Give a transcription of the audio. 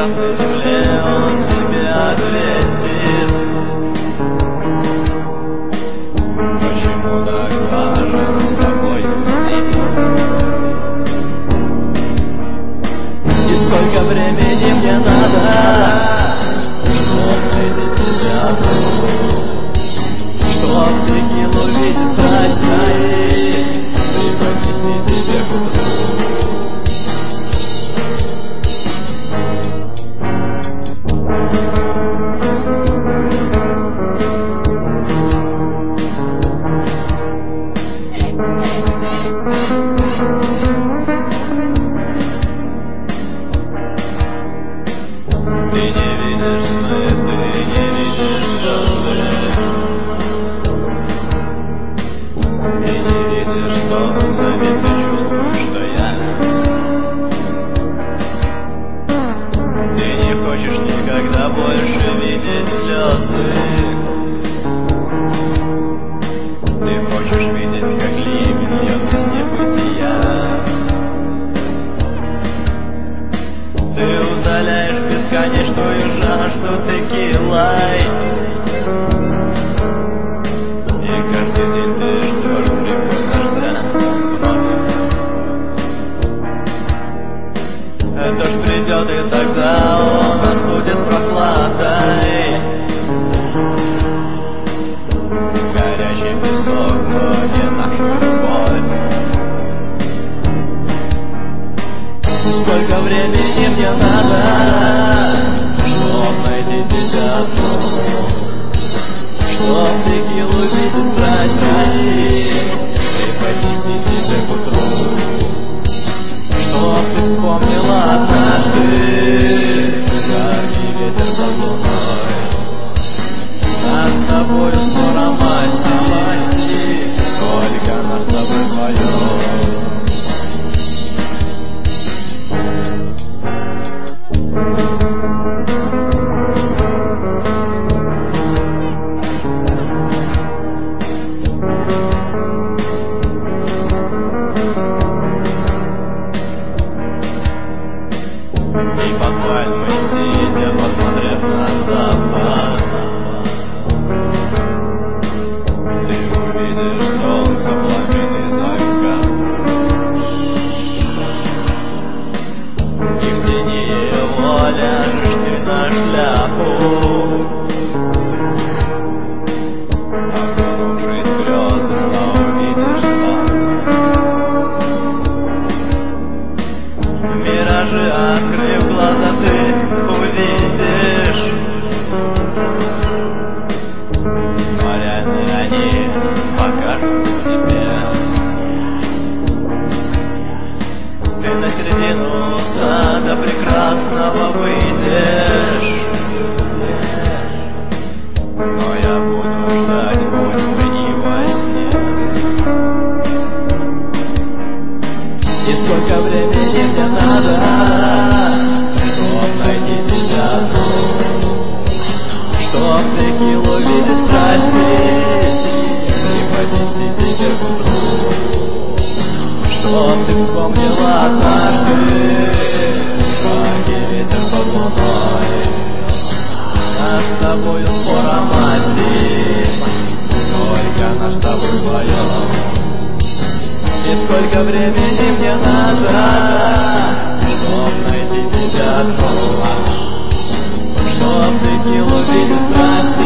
красной земле он тебе ответит. Почему так важен с тобою день? И сколько времени мне надо, чтоб найти тебя одну, чтоб текилу видеть страсть твоей, преподнести тебе к утру. Ты не видишь сны, ты не видишь звезды, ты не видишь солнца, ведь ты чувствуешь, что я. Ты не хочешь никогда больше видеть слезы. Ты хочешь видеть, как ливень льет из небытия. Ты утоляешь бесконечную жажду текилой, и каждый день ты ждешь приход дождя вновь. Дождь придет, и тогда он остудит прохладой горячий песок, но не нашу любовь. Сколько времени мне надо, чтоб найти тебя одну, чтоб текилу видеть страсть твоей, преподнести тебе к утру, чтоб ты вспомнила однажды жаркий ветер под луной. Нас с тобою скоро мастить, только наш с тобой вдвоем. И под пальмой сидя, посмотрев на запад, ты увидишь солнце, пламенный закат. И в тени его ляжешь ты на шляпу, окунувшись в грезы, снова увидишь миражи, открыв глаза, ты увидишь, но реальные они покажутся тебе. Ты на середину сада прекрасного выйдешь, но я буду ждать хоть бы и во сне. И сколько времени мне надо, чтоб найти тебя одну, чтоб текилу видеть страсти и поднести тебе к утру, чтоб ты вспомнила однажды жаркий ветер под луной. Нас с тобою скоро мастить, только наш с тобой вдвоем. И сколько времени мне надо, чтоб найти тебя одну, чтоб текилу видеть страсть